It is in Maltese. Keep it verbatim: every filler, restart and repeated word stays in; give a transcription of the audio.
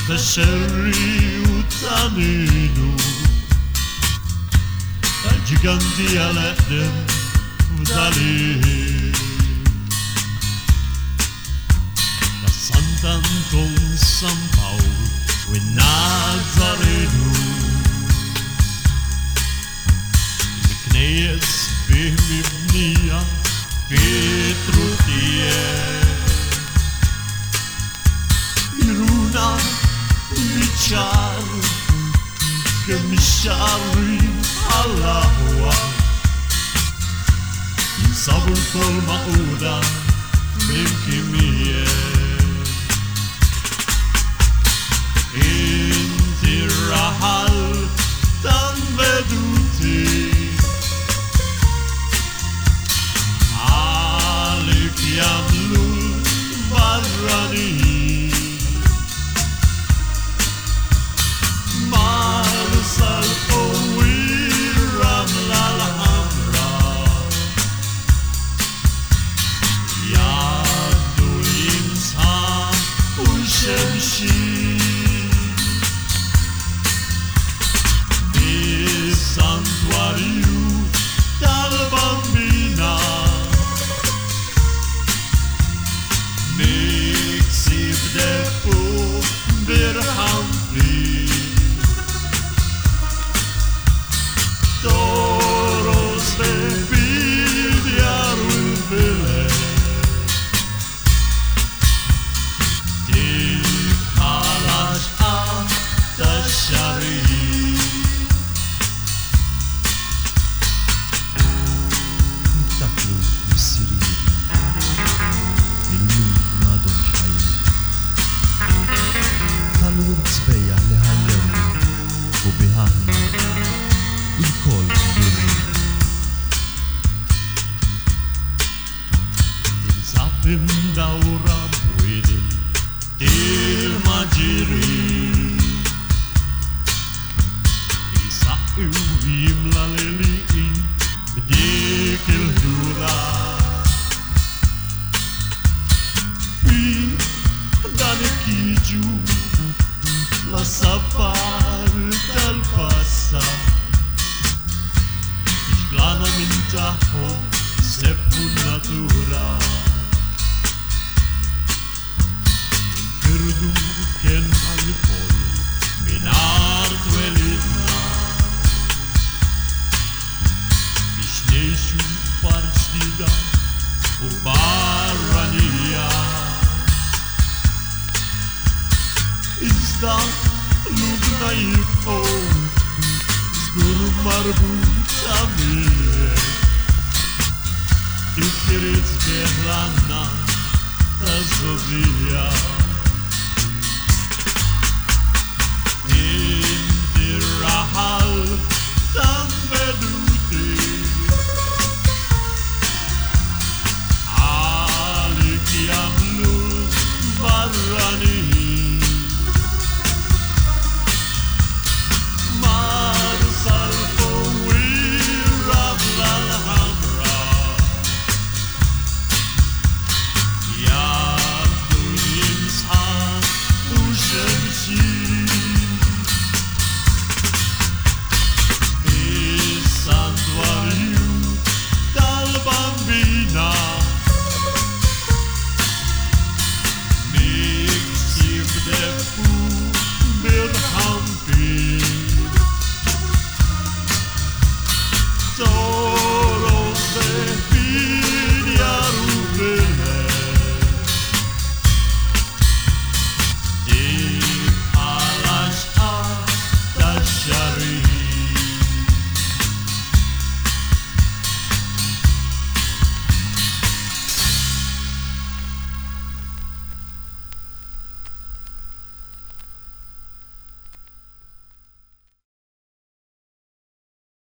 riuttaninu al giganti all'edem vdali la Sant'Anton San Paul u Nazarenu il-knejjes bih mibnija Petrutije Iruna biċar kemm ix-xarri għall-aħwa jinsabu l-kol maquda fl-imkimijiet Inti raħal tan veduti għalik jamlu barrani Marsal qawwi ramla l-ħamra jaddu l-imsħan u xemxi Bis-santwarju tal-bambina Niksib defu birħam fli Toros de bidjar u l-bilet Tikħalax għata xarri Niftakru mis-siriri il-lum m'għadhom xħajjin Tal-wurt sbejja li ħallewni u biħahna il-kol burri Tinsabim dawra bwidi il-maġiri Jisaqi u jimla l-liqin b'dik il-ħdura Bi dan ikiġu la sabar tal-passa Iġblana minn taħħom seppu natura Il-firdu kien għal-kol minn art welidna biex neħxu parġdida u barranija Iżda lubna jibqgħu żgur marbuta miegħek Il-tiriet beħlanna ta' żobija